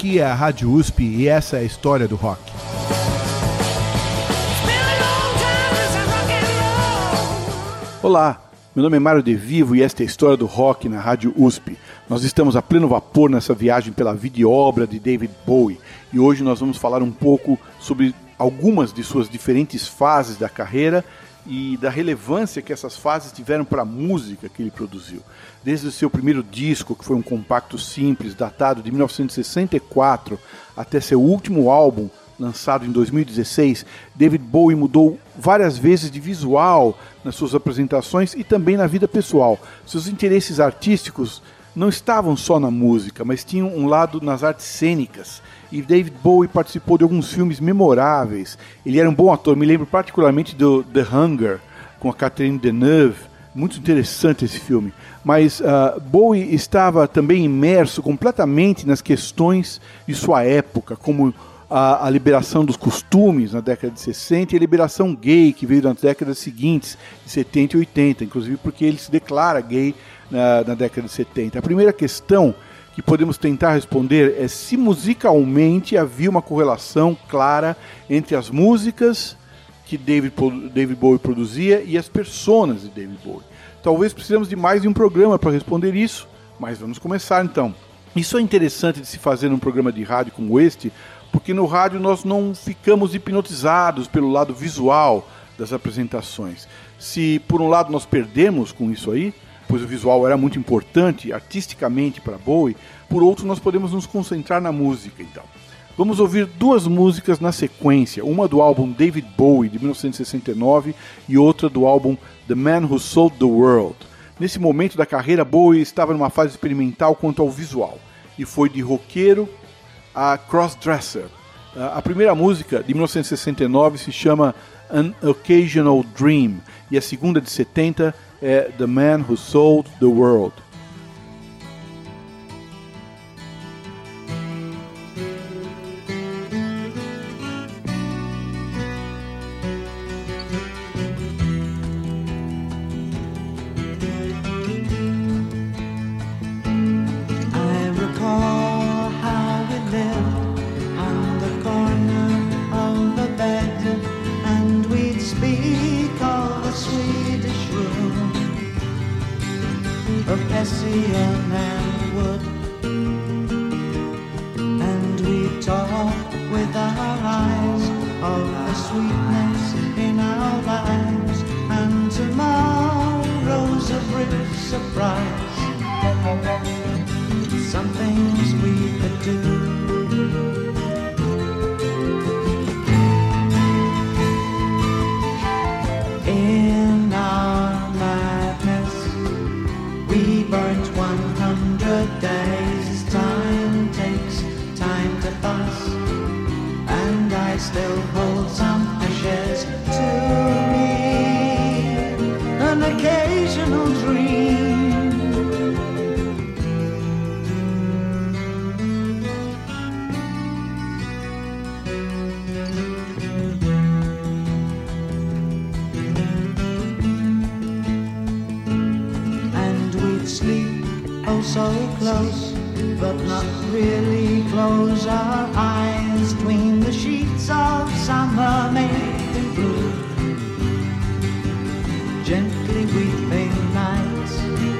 Aqui é a Rádio USP e essa é a história do rock. Olá, meu nome é Mário De Vivo e esta é a história do rock na Rádio USP. Nós estamos a pleno vapor nessa viagem pela vida e obra de David Bowie e hoje nós vamos falar um pouco sobre algumas de suas diferentes fases da carreira e da relevância que essas fases tiveram para a música que ele produziu. Desde o seu primeiro disco, que foi um compacto simples, datado de 1964, até seu último álbum, lançado em 2016, David Bowie mudou várias vezes de visual nas suas apresentações e também na vida pessoal. Seus interesses artísticos não estavam só na música, mas tinham um lado nas artes cênicas. E David Bowie participou de alguns filmes memoráveis. Ele era um bom ator, me lembro particularmente do The Hunger, com a Catherine Deneuve. Muito interessante esse filme. Mas Bowie estava também imerso completamente nas questões de sua época, como a liberação dos costumes na década de 60 e a liberação gay que veio nas décadas seguintes, de 70 e 80, inclusive porque ele se declara gay na década de 70. A primeira questão que podemos tentar responder é se musicalmente havia uma correlação clara entre as músicas que David Bowie produzia e as personas de David Bowie. Talvez precisamos de mais de um programa para responder isso, mas vamos começar então. Isso é interessante de se fazer num programa de rádio como este, porque no rádio nós não ficamos hipnotizados pelo lado visual das apresentações. Se por um lado nós perdemos com isso aí, pois o visual era muito importante artisticamente para Bowie, por outro nós podemos nos concentrar na música então. Vamos ouvir duas músicas na sequência, uma do álbum David Bowie de 1969 e outra do álbum The Man Who Sold the World. Nesse momento da carreira, Bowie estava numa fase experimental quanto ao visual e foi de roqueiro a crossdresser. A primeira música de 1969 se chama An Occasional Dream e a segunda de 70 é The Man Who Sold the World. So close, but not really close our eyes between the sheets of summer made in blue. Gently weeping nights.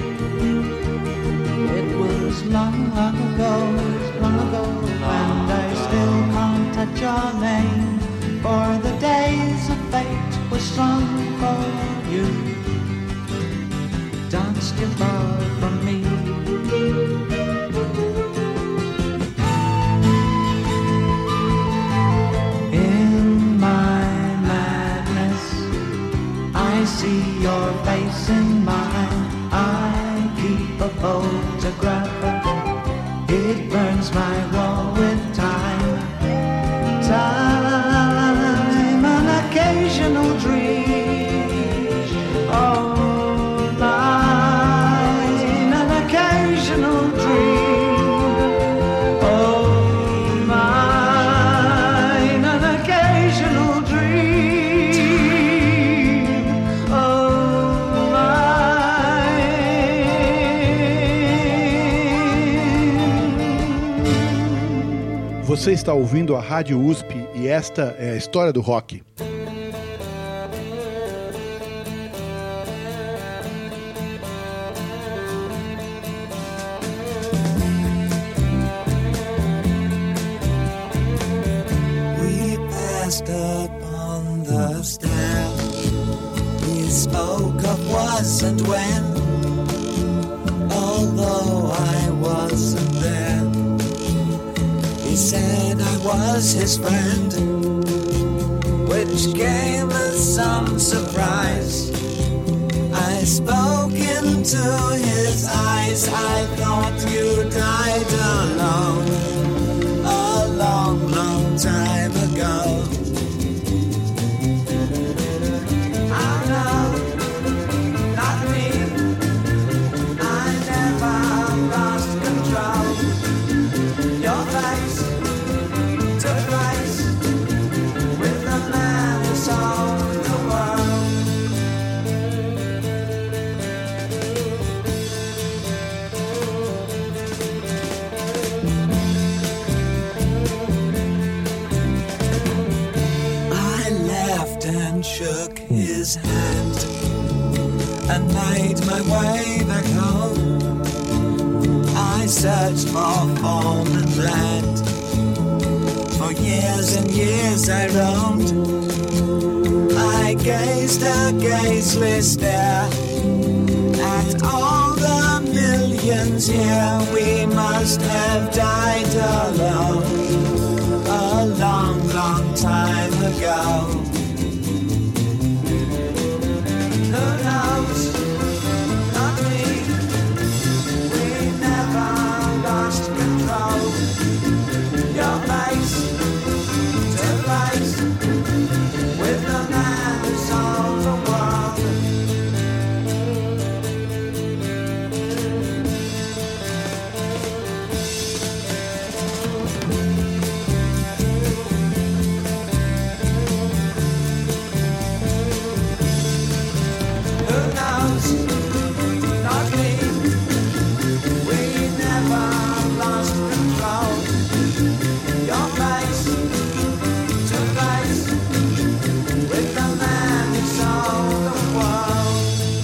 It was long ago, and I still can't touch your name, for the days of fate were strong for you. Danced you far from me. In my madness, I see your face in mine. I keep a photograph. It burns my wall with time. Time, an occasional dream. Oh, Você está ouvindo a Rádio USP e esta é a história do rock. We passed up on the stair. We spoke of was and when, although I wasn't there. He said I was his friend, which came as some surprise. I spoke into his eyes. I thought you died alone a long, long time ago. Oh no, not me. I never lost control. Your face took place with the man who sold the world. I laughed and shook his hand and made my way back home. I searched for form and land. For years and years I roamed. I gazed a gazeless stare at all the millions here. We must have died alone a long, long time ago. Who knows? Not me. We never lost control. Your face to face with the man who sold the world. Who knows? Not me. We never lost control. Your face to face with the man who sold the world.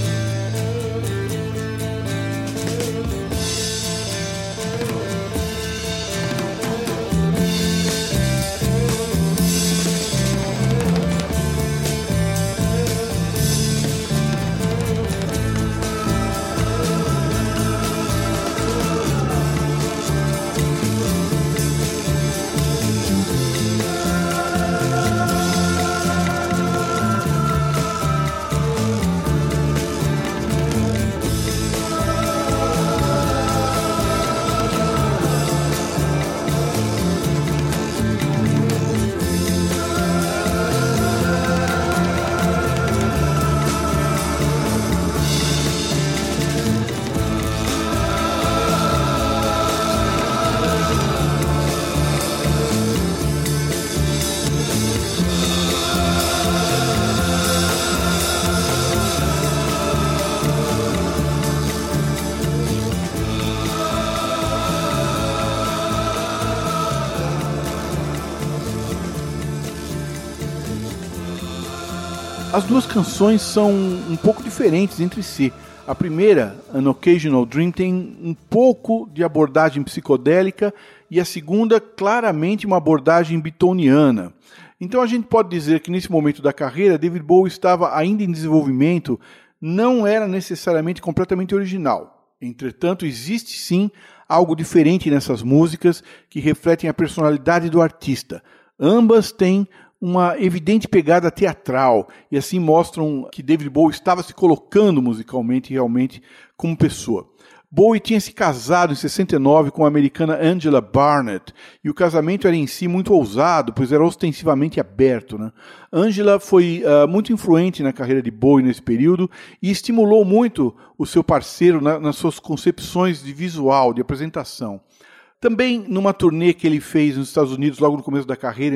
As duas canções são um pouco diferentes entre si. A primeira, An Occasional Dream, tem um pouco de abordagem psicodélica e a segunda, claramente uma abordagem beatoniana. Então a gente pode dizer que nesse momento da carreira, David Bowie estava ainda em desenvolvimento, não era necessariamente completamente original. Entretanto, existe sim algo diferente nessas músicas que refletem a personalidade do artista. Ambas têm uma evidente pegada teatral e assim mostram que David Bowie estava se colocando musicalmente realmente como pessoa. Bowie tinha se casado em 69 com a americana Angela Barnett e o casamento era em si muito ousado, pois era ostensivamente aberto, né? Angela foi muito influente na carreira de Bowie nesse período e estimulou muito o seu parceiro nas suas concepções de visual, de apresentação. Também numa turnê que ele fez nos Estados Unidos logo no começo da carreira, em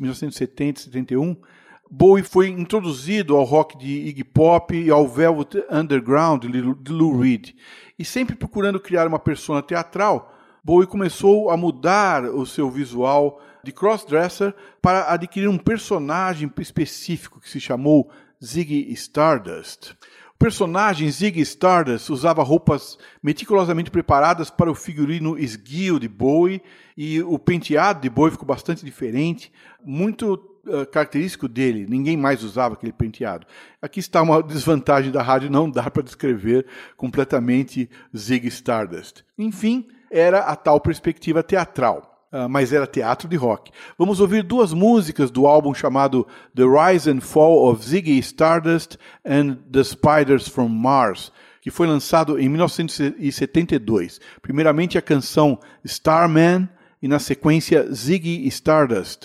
1970 e 71, Bowie foi introduzido ao rock de Iggy Pop e ao Velvet Underground de Lou Reed, e sempre procurando criar uma persona teatral, Bowie começou a mudar o seu visual de crossdresser para adquirir um personagem específico que se chamou Ziggy Stardust. O personagem Ziggy Stardust usava roupas meticulosamente preparadas para o figurino esguio de Bowie, e o penteado de Bowie ficou bastante diferente, muito característico dele. Ninguém mais usava aquele penteado. Aqui está uma desvantagem da rádio, não dá para descrever completamente Ziggy Stardust. Enfim, era a tal perspectiva teatral. Mas era teatro de rock. Vamos ouvir duas músicas do álbum chamado The Rise and Fall of Ziggy Stardust and the Spiders from Mars, que foi lançado em 1972. Primeiramente a canção Starman e na sequência Ziggy Stardust.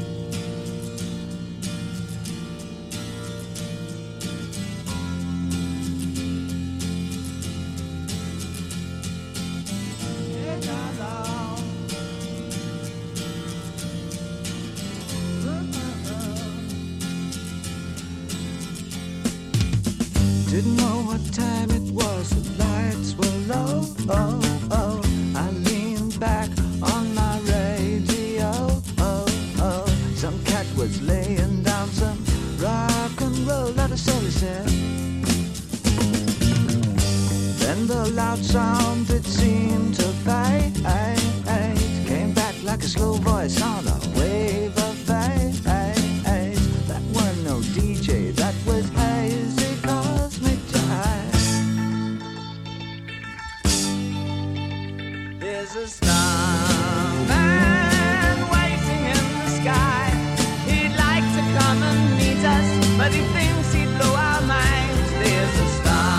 Didn't know what time it was, the lights were low. Oh, oh, I leaned back on my radio. Oh, oh, some cat was laying down some rock and roll, that is all he said. Then the loud sound, it seemed to fade, came back like a slow voice on a wave of fade. That weren't no DJ, that was hazy. There's a starman waiting in the sky. He'd like to come and meet us, but he thinks he'd blow our minds. There's a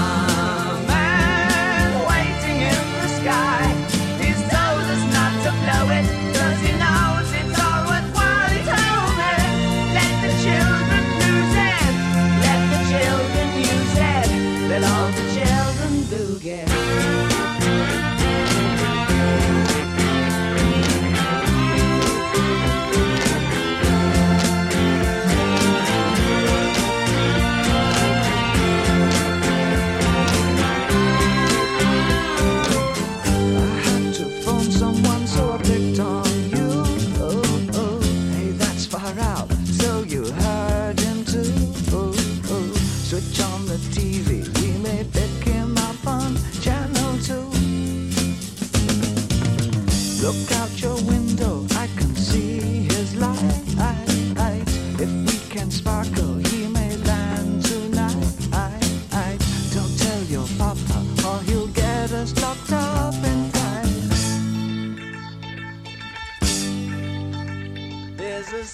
starman waiting in the sky. He's told us not to blow it, 'cause he knows it's all worthwhile. He told me, let the children lose it, let the children use it, let all the children boogie. Switch on the TV, we may pick him up on channel 2. Look out your window, I can see his light. If we can sparkle, he may land tonight. Don't tell your papa, or he'll get us locked up in time. There's a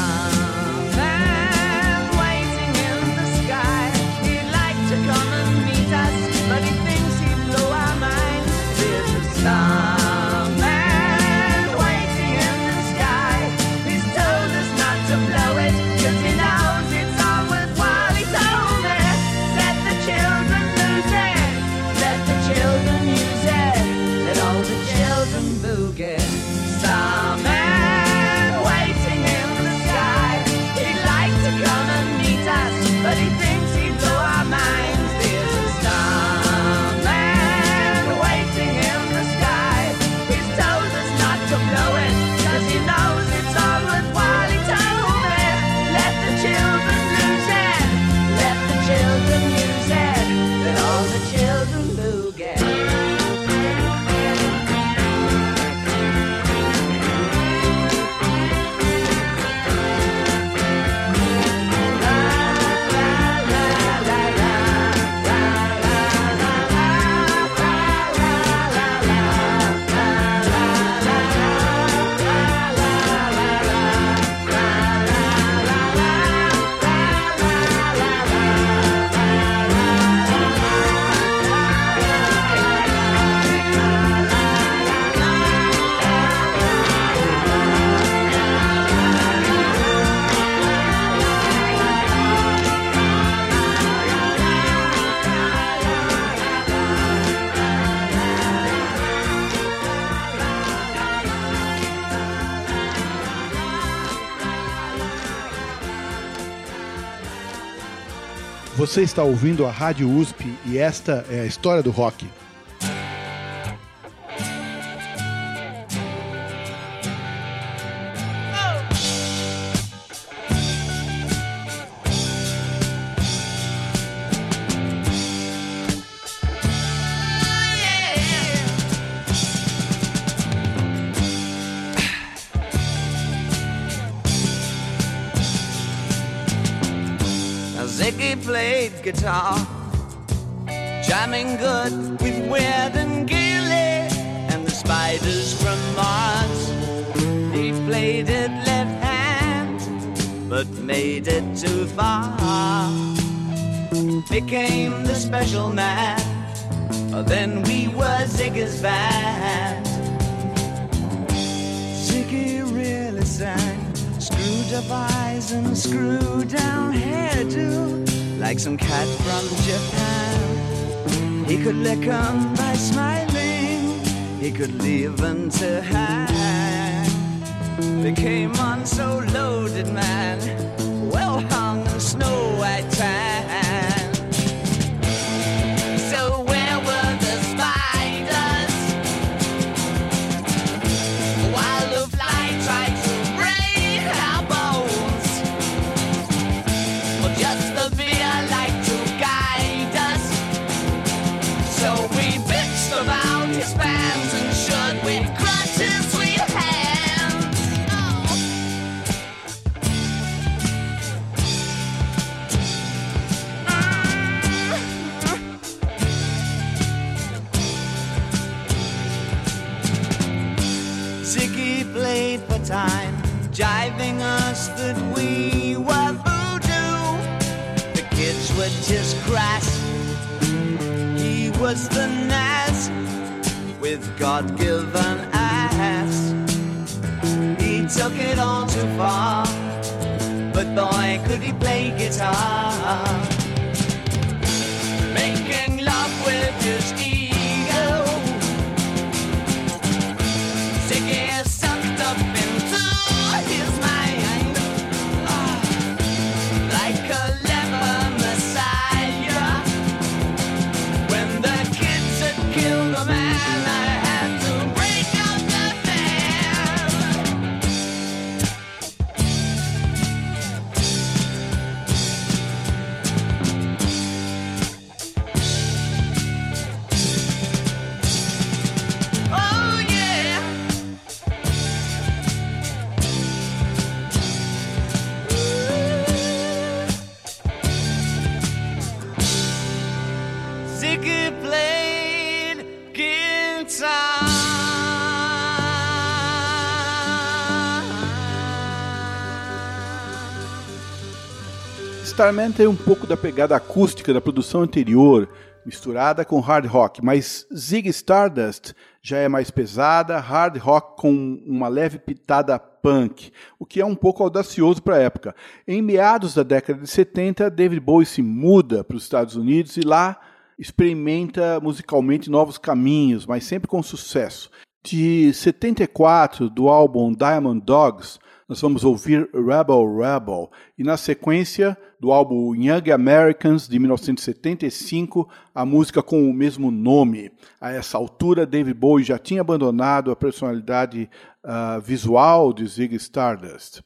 starman waiting in the sky. He'd like to come and meet us, but he thinks he'd blow our minds. There's a starman waiting in the sky. He's told us not to blow it, 'cause he knows it's all worthwhile. He told me, let the children lose it, let the children use it, let all the children boogie. Starman waiting in the sky. He'd like to come and meet us, but he thinks he'd blow our minds. There's a starman waiting in the sky. He's told us not to blow it, 'cause he knows it's all worthwhile. He told me, let the children lose it, let the children use it, let all the children boogie. Você está ouvindo a Rádio USP e esta é a história do rock. Ziggy played guitar, jamming good with Weird and Gilly and the Spiders from Mars. He played it left hand, but made it too far. Became the special man, then we were Ziggy's band. Ziggy really sang, screwed up eyes and screwed down hairdo, like some cat from Japan. He could lick 'em by smiling, he could leave them to hang. They came on so loaded, man, well hung in snow white tan. So where were the spiders while the fly tried to break our bones? Well, just the beer like to guide us. So we bitched about his fans and should with crutches we hands. Oh. Ziggy played for time, jiving us that we were voodoo. The kids were just crass, he was the Nas with God-given ass. He took it all too far, but boy could he play guitar. Making love with his ego, Ziggy sucked up into his mind, like a leper messiah. When the kids had killed a man, I had to break out the band. Oh yeah. Ziggy played guitar. Starman tem um pouco da pegada acústica da produção anterior, misturada com hard rock, mas Ziggy Stardust já é mais pesada, hard rock com uma leve pitada punk, o que é um pouco audacioso para a época. Em meados da década de 70, David Bowie se muda para os Estados Unidos e lá experimenta musicalmente novos caminhos, mas sempre com sucesso. De 74, do álbum Diamond Dogs, nós vamos ouvir Rebel Rebel, e na sequência do álbum Young Americans, de 1975, a música com o mesmo nome. A essa altura, David Bowie já tinha abandonado a personalidade visual de Ziggy Stardust.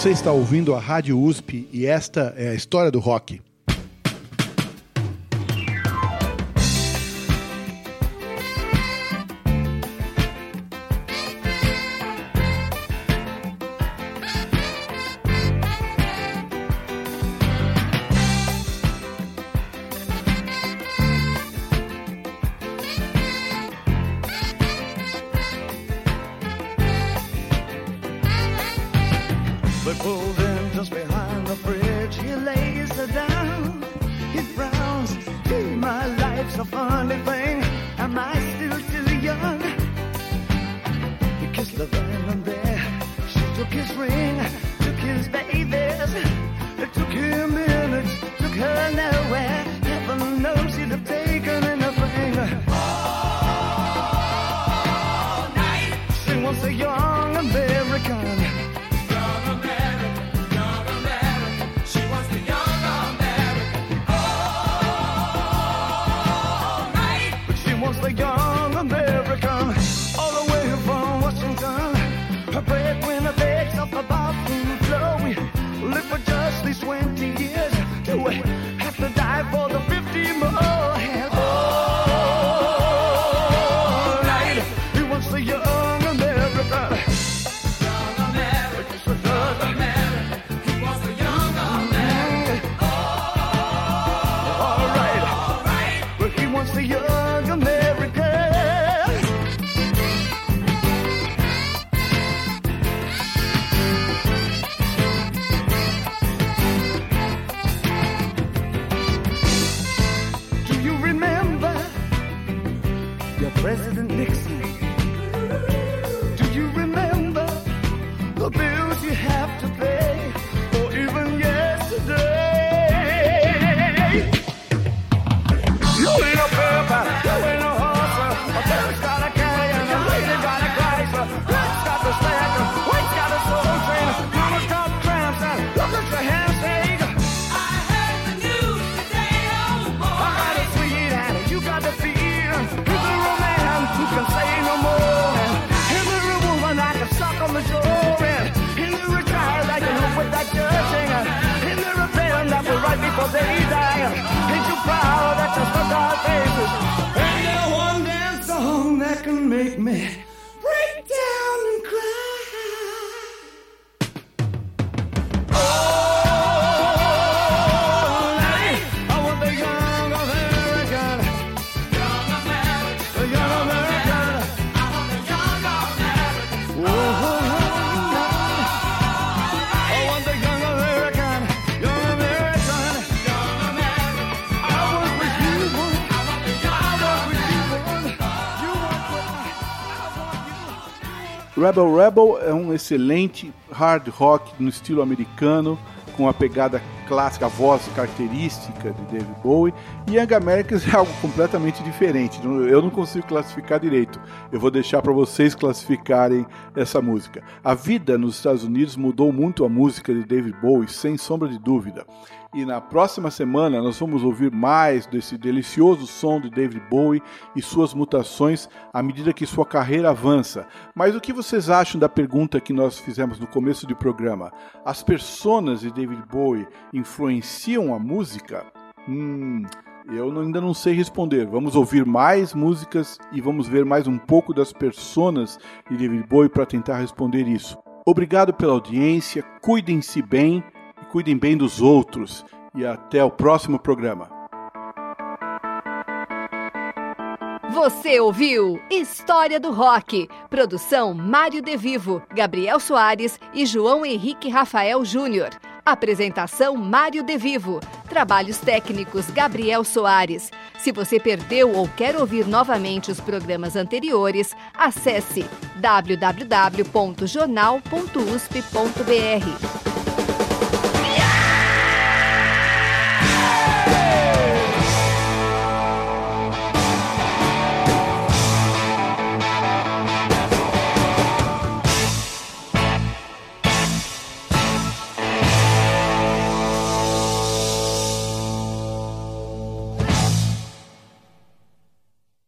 Você está ouvindo a Rádio USP e esta é a história do rock. They pulled in just behind the bridge. He lays her down. He frowns. Gee, my life's a funny thing. Am I still too young? He kissed the van and there. She took his ring, took his babies. It took him minutes, took her nowhere. Heaven knows he'd have taken anything. All night. She wants a young American. The young American, all the way from Washington. Her breadwinner begs off the bathroom floor. We live for just these 20 years. Do we have to die for the 50 more? And all night, he wants the young American. Young American, just a young American. He wants the young American. All right, but he wants the young American. President Nixon, do you remember the bills you have to pay, or even yesterday? You ain't a pepper, you ain't a horse, a bird's got a carry and a lady got a Chrysler, Black's got the stacker, White's got a soul train, Mama's got tramps and look at your handshake. I heard the news today, oh boy. I got a sweet hand, you got the feet. Who can say no more? And the woman I can suck on the jaw. And the retired I can hope with that judging. And the rebellion that will right before they die. Ain't you proud that you stuck our faces? Ain't there one damn song that can make me break down and cry? All night I want the young American. Young American. The young American. Rebel Rebel é um excelente hard rock no estilo americano, com a pegada clássica, a voz característica de David Bowie, e Young Americans é algo completamente diferente. Eu não consigo classificar direito, eu vou deixar para vocês classificarem essa música. A vida nos Estados Unidos mudou muito a música de David Bowie, sem sombra de dúvida. E na próxima semana nós vamos ouvir mais desse delicioso som de David Bowie e suas mutações à medida que sua carreira avança. Mas o que vocês acham da pergunta que nós fizemos no começo do programa? As personas de David Bowie influenciam a música? Eu ainda não sei responder. Vamos ouvir mais músicas e vamos ver mais um pouco das personas de David Bowie para tentar responder isso. Obrigado pela audiência, cuidem-se bem. Cuidem bem dos outros e até o próximo programa. Você ouviu História do Rock, produção Mário De Vivo, Gabriel Soares e João Henrique Rafael Júnior. Apresentação Mário De Vivo, trabalhos técnicos Gabriel Soares. Se você perdeu ou quer ouvir novamente os programas anteriores, acesse www.jornal.usp.br.